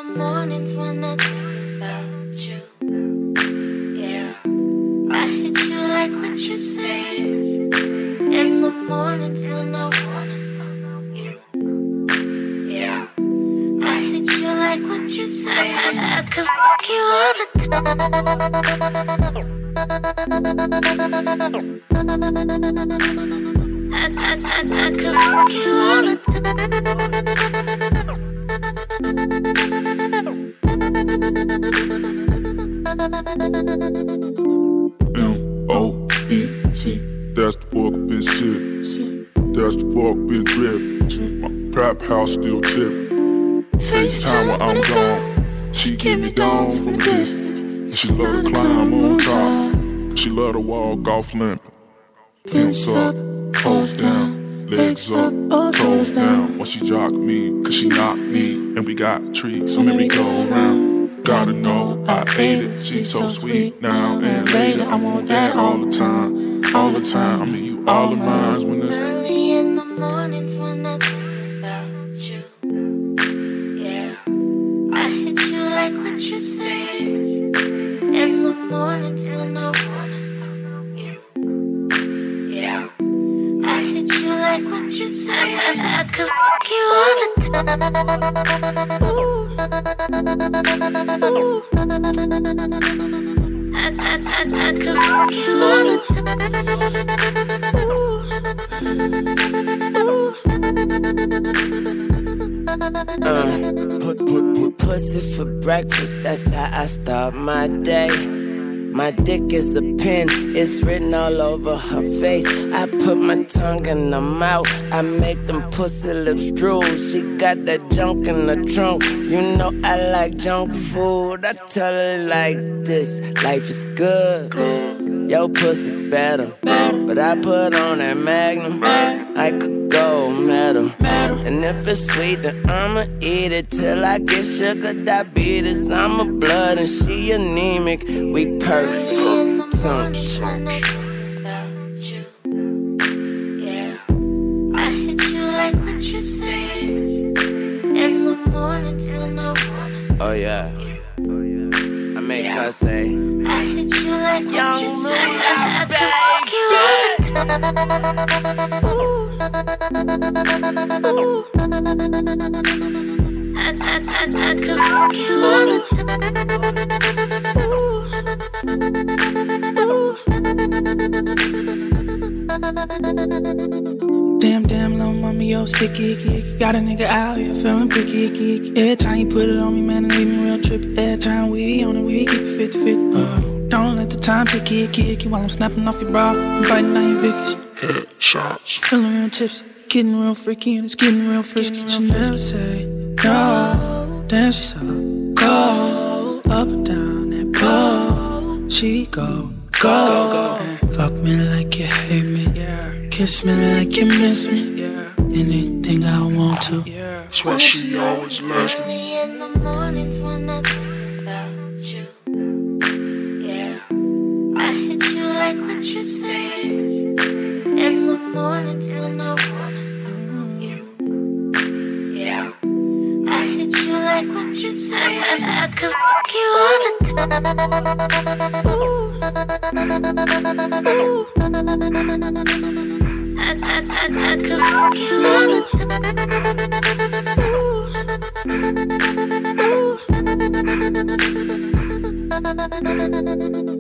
mornings when I think about you. Yeah, I hit you like what you say. In the mornings when I wanna know you. Yeah, I hit you like what you say. I could fuck you all the time. I could fuck you all the time. M-O-E-T, that's the fuck bitch shit. That's the fuck bitch drip. My trap house still tippin'. FaceTime when I'm gone. She give me down from a distance. And she love to climb on top. She love to walk off limping. Pimps up, toes down, legs up, toes down. When she jock me, cause she knock me. And we got trees, so merry go around. Gotta know I ate it. She's so sweet now and later. I want that all the time, all the time. I mean you all of mine when it's early in the mornings when I think about you. Yeah, I hit you like what you say. In the mornings when I wanna know you. Yeah, I hit you like what you say. I could fuck you all the time. I could fuck you all the Put pussy for breakfast, that's how I start my day. My dick is a pen, it's written all over her face. I put my tongue in her mouth, I make them pussy lips drool. She got that junk in the trunk, you know I like junk food. I tell her like this, life is good, yo pussy better. But I put on that Magnum, I could go metal. And if it's sweet, then I'ma eat it till I get sugar diabetes. I'm a blood and she anemic, we perfect. about you. Yeah, I hit you like what you say. In the mornings when I wanna. Oh yeah, I make her say, I hit you like what you say. I could fuck you all the time. Damn, little mama, yo, sticky, icky. Got a nigga out here feeling picky, icky. Every time you put it on me, man, it leave me real trippy. Every time we on it, we keep it 50-50. Don't let the time ticky, icky, while I'm snapping off your bra and biting on your Vickies. headshots. Feeling real tipsy, getting real freaky, and it's getting real frisky. She never say no, damn, she's so cold. Up and down that pole, she go. Fuck me like you hate me, kiss me like you miss me. Anything I want to. That's why she always loves me. Early in the mornings when I think about you. Yeah, I hit you like what you say. In the mornings when I wanna know you. Yeah, I hit you like what you say. I could fuck you all the time. I could fuck you all the time.